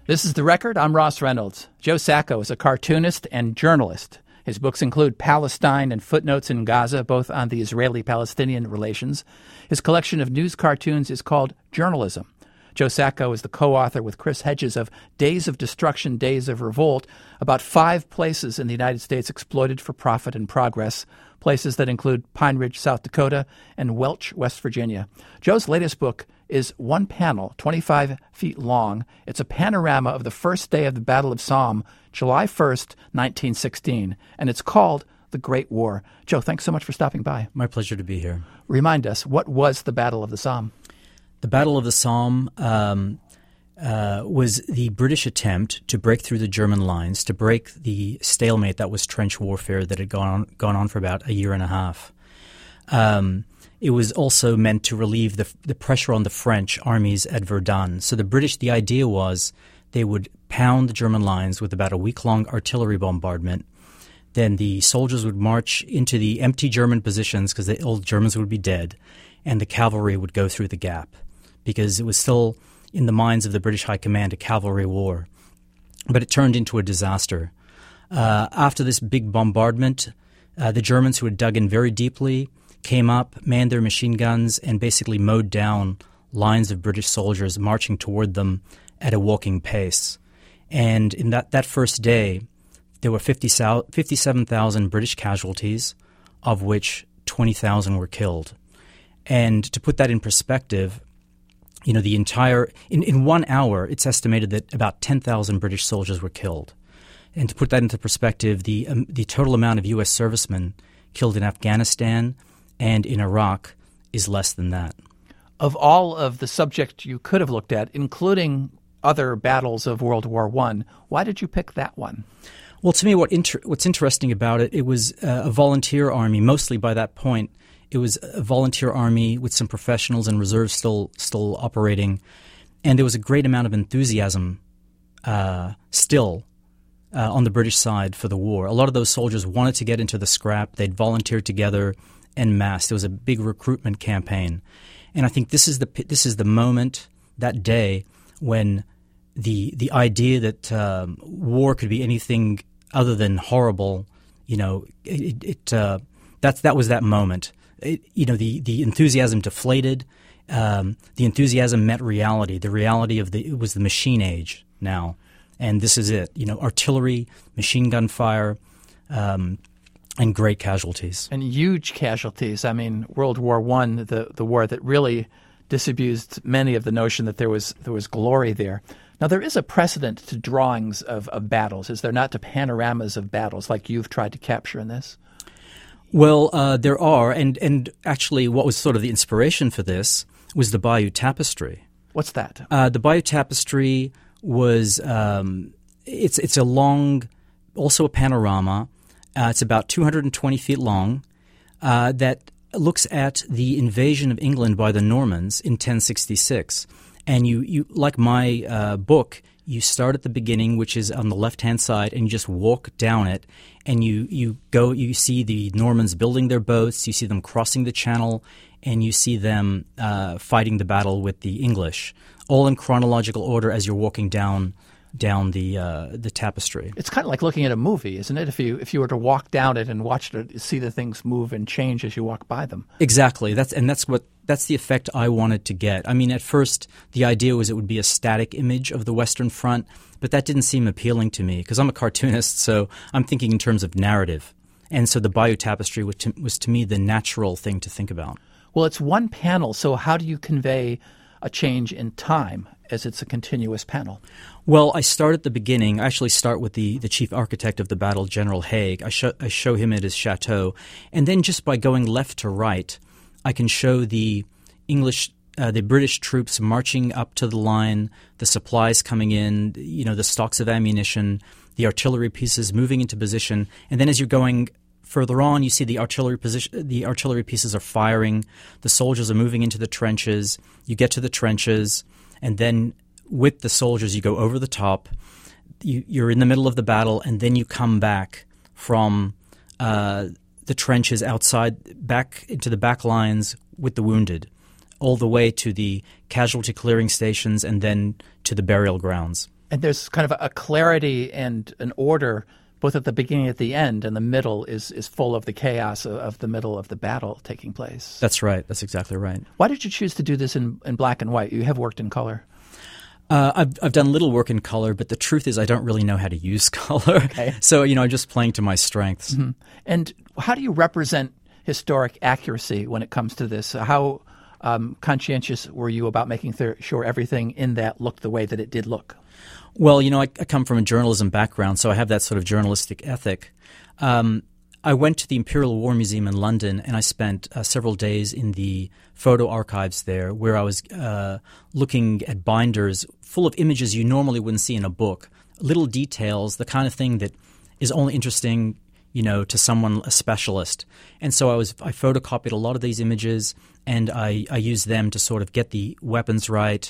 This is The Record. I'm Ross Reynolds. Joe Sacco is a cartoonist and journalist. His books include Palestine and Footnotes in Gaza, both on the Israeli-Palestinian relations. His collection of news cartoons is called Journalism. Joe Sacco is the co-author with Chris Hedges of Days of Destruction, Days of Revolt, about 5 places in the United States exploited for profit and progress, places that include Pine Ridge, South Dakota, and Welch, West Virginia. Joe's latest book is one panel, 25 feet long. It's a panorama of the first day of the Battle of Somme, July 1st, 1916, and it's called The Great War. Joe, thanks so much for stopping by. My pleasure to be here. Remind us, what was the Battle of the Somme? The Battle of the Somme was the British attempt to break through the German lines, to break the stalemate that was trench warfare that had gone on for about a year and a half. It was also meant to relieve the pressure on the French armies at Verdun. So the idea was they would pound the German lines with about a week-long artillery bombardment. Then the soldiers would march into the empty German positions because the old Germans would be dead, and the cavalry would go through the gap because it was still in the minds of the British High Command a cavalry war. But it turned into a disaster. After this big bombardment, the Germans, who had dug in very deeply, came up, manned their machine guns, and basically mowed down lines of British soldiers marching toward them at a walking pace. And in that first day, there were 57,000 British casualties, of which 20,000 were killed. And to put that in perspective, the entire in 1 hour, it's estimated that about 10,000 British soldiers were killed. And to put that into perspective, the total amount of U.S. servicemen killed in Afghanistan and in Iraq is less than that. Of all of the subjects you could have looked at, including other battles of World War I, why did you pick that one? Well, to me, what's interesting about it was a volunteer army. Mostly by that point, it was a volunteer army with some professionals and reserves still operating, and there was a great amount of enthusiasm still on the British side for the war. A lot of those soldiers wanted to get into the scrap. They'd volunteered together en masse. There was a big recruitment campaign, and I think this is the moment, that day, when the idea that war could be anything other than horrible, that was that moment. The enthusiasm deflated. The enthusiasm met reality. The reality it was the machine age now, and this is it. Artillery, machine gun fire, and great casualties. And huge casualties. I mean, World War I, the war that really disabused many of the notion that there was glory there. Now, there is a precedent to drawings of battles, is there not, to panoramas of battles like you've tried to capture in this? Well, there are, and actually what was sort of the inspiration for this was the Bayeux Tapestry. What's that? The Bayeux Tapestry was it's a long, also a panorama. It's about 220 feet long that looks at the invasion of England by the Normans in 1066. And you like my book, you start at the beginning, which is on the left-hand side, and you just walk down it, and you see the Normans building their boats, you see them crossing the channel, and you see them fighting the battle with the English, all in chronological order as you're walking down the tapestry. It's kind of like looking at a movie, isn't it? If you were to walk down it and watch it, see the things move and change as you walk by them. Exactly. That's the effect I wanted to get. I mean, at first the idea was it would be a static image of the Western Front, but that didn't seem appealing to me because I'm a cartoonist, so I'm thinking in terms of narrative. And so the Bayeux Tapestry was to me the natural thing to think about. Well, it's one panel, so how do you convey a change in time as it's a continuous panel? Well, I start at the beginning. I actually start with the chief architect of the battle, General Haig. I show him at his chateau. And then just by going left to right, I can show the British troops marching up to the line, the supplies coming in, the stocks of ammunition, the artillery pieces moving into position. And then as you're going further on, you see the artillery pieces are firing. The soldiers are moving into the trenches. You get to the trenches, and then with the soldiers, you go over the top. You're in the middle of the battle, and then you come back from the trenches outside, back into the back lines with the wounded, all the way to the casualty clearing stations and then to the burial grounds. And there's kind of a clarity and an order both at the beginning and at the end, and the middle is full of the chaos of the middle of the battle taking place. That's right. That's exactly right. Why did you choose to do this in black and white? You have worked in color. I've done little work in color, but the truth is I don't really know how to use color. Okay. So, I'm just playing to my strengths. Mm-hmm. And how do you represent historic accuracy when it comes to this? How conscientious were you about making sure everything in that looked the way that it did look? Well, I come from a journalism background, so I have that sort of journalistic ethic. I went to the Imperial War Museum in London, and I spent several days in the photo archives there, where I was looking at binders full of images you normally wouldn't see in a book, little details, the kind of thing that is only interesting, to someone, a specialist. And so I photocopied a lot of these images, and I used them to sort of get the weapons right,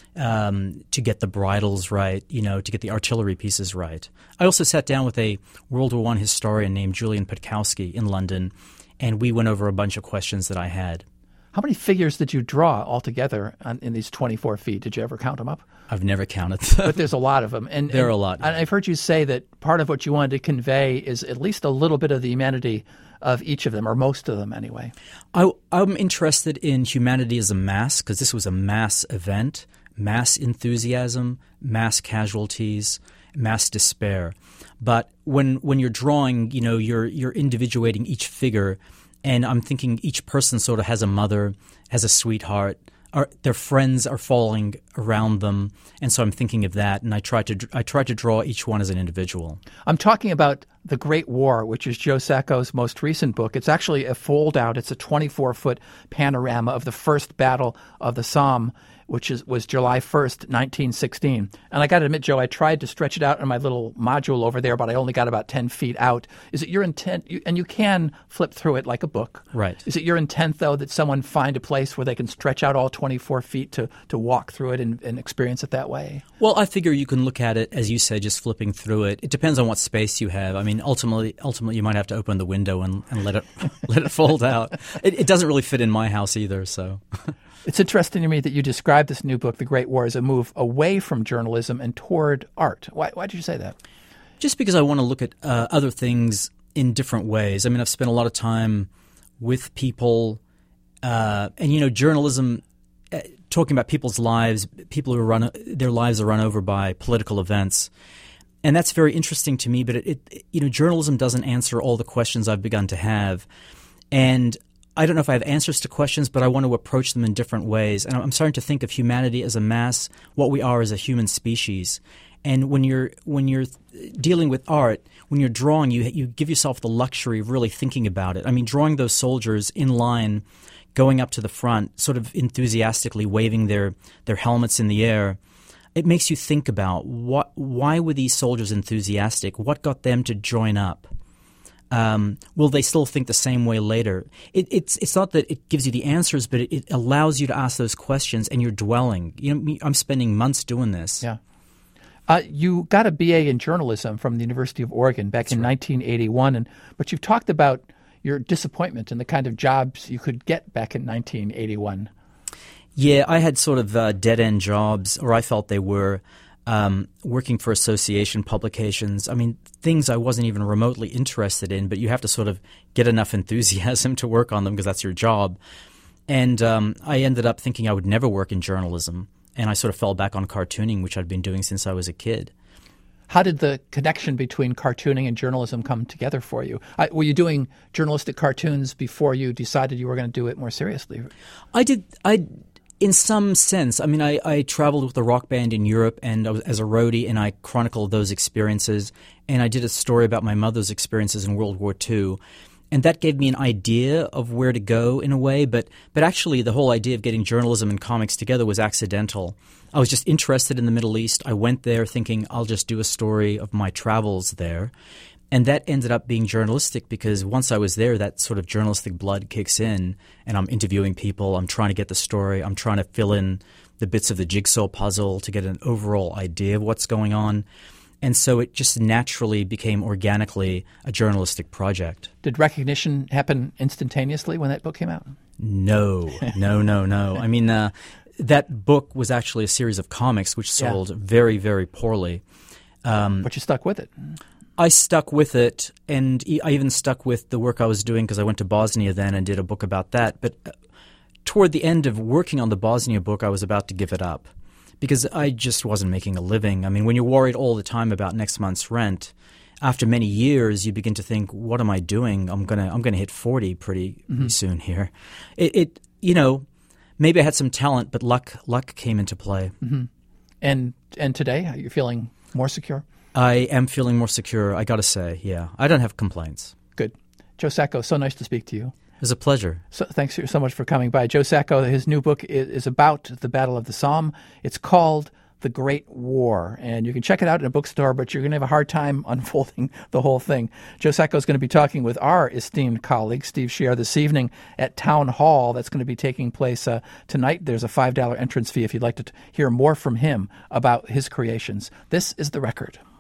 to get the bridles right, to get the artillery pieces right. I also sat down with a World War I historian named Julian Patkowski in London, and we went over a bunch of questions that I had. How many figures did you draw altogether in these 24 feet? Did you ever count them up? I've never counted them. But there's a lot of them. There are a lot. And I've heard you say that part of what you wanted to convey is at least a little bit of the humanity of each of them, or most of them anyway. I'm interested in humanity as a mass, because this was a mass event. Mass enthusiasm, mass casualties, mass despair. But when you're drawing, you're individuating each figure, and I'm thinking each person sort of has a mother, has a sweetheart, their friends are falling around them, and so I'm thinking of that, and I try to draw each one as an individual. I'm talking about The Great War, which is Joe Sacco's most recent book. It's actually a fold-out. It's a 24-foot panorama of the first battle of the Somme, which was July 1st, 1916. And I got to admit, Joe, I tried to stretch it out in my little module over there, but I only got about 10 feet out. Is it your intent, and you can flip through it like a book. Right. Is it your intent, though, that someone find a place where they can stretch out all 24 feet to walk through it and experience it that way? Well, I figure you can look at it, as you said, just flipping through it. It depends on what space you have. I mean, ultimately you might have to open the window and let it fold out. It doesn't really fit in my house either, so... It's interesting to me that you describe this new book, The Great War, as a move away from journalism and toward art. Why did you say that? Just because I want to look at other things in different ways. I mean, I've spent a lot of time with people, and journalism, talking about people's lives, people who their lives are run over by political events. And that's very interesting to me, but journalism doesn't answer all the questions I've begun to have. And I don't know if I have answers to questions, but I want to approach them in different ways. And I'm starting to think of humanity as a mass, what we are as a human species. And when you're dealing with art, when you're drawing, you give yourself the luxury of really thinking about it. I mean, drawing those soldiers in line, going up to the front, sort of enthusiastically waving their helmets in the air, it makes you think about why were these soldiers enthusiastic? What got them to join up? Will they still think the same way later? It's not that it gives you the answers, but it allows you to ask those questions, and you're dwelling. I'm spending months doing this. Yeah. You got a BA in journalism from the University of Oregon back in 1981, but you've talked about your disappointment in the kind of jobs you could get back in 1981. Yeah, I had sort of dead-end jobs, or I felt they were. Working for association publications. I mean, things I wasn't even remotely interested in, but you have to sort of get enough enthusiasm to work on them because that's your job. And I ended up thinking I would never work in journalism, and I sort of fell back on cartooning, which I'd been doing since I was a kid. How did the connection between cartooning and journalism come together for you? Were you doing journalistic cartoons before you decided you were going to do it more seriously? I did. In some sense. I mean, I traveled with a rock band in Europe and I was as a roadie, and I chronicled those experiences. And I did a story about my mother's experiences in World War II. And that gave me an idea of where to go in a way. But actually, the whole idea of getting journalism and comics together was accidental. I was just interested in the Middle East. I went there thinking I'll just do a story of my travels there. And that ended up being journalistic because once I was there, that sort of journalistic blood kicks in, and I'm interviewing people. I'm trying to get the story. I'm trying to fill in the bits of the jigsaw puzzle to get an overall idea of what's going on. And so it just naturally became organically a journalistic project. Did recognition happen instantaneously when that book came out? No. I mean, that book was actually a series of comics which sold very, very poorly. But you stuck with it. I stuck with it, and I even stuck with the work I was doing because I went to Bosnia then and did a book about that. But toward the end of working on the Bosnia book, I was about to give it up because I just wasn't making a living. I mean, when you're worried all the time about next month's rent, after many years, you begin to think, what am I doing? I'm gonna hit 40 pretty soon here. Maybe I had some talent, but luck came into play. Mm-hmm. And today, are you feeling more secure? I am feeling more secure, I got to say, yeah. I don't have complaints. Good. Joe Sacco, so nice to speak to you. It was a pleasure. So, thanks so much for coming by. Joe Sacco, his new book is about the Battle of the Somme. It's called The Great War, and you can check it out in a bookstore, but you're going to have a hard time unfolding the whole thing. Joe Sacco is going to be talking with our esteemed colleague, Steve Scher, this evening at Town Hall. That's going to be taking place tonight. There's a $5 entrance fee if you'd like to hear more from him about his creations. This is The Record.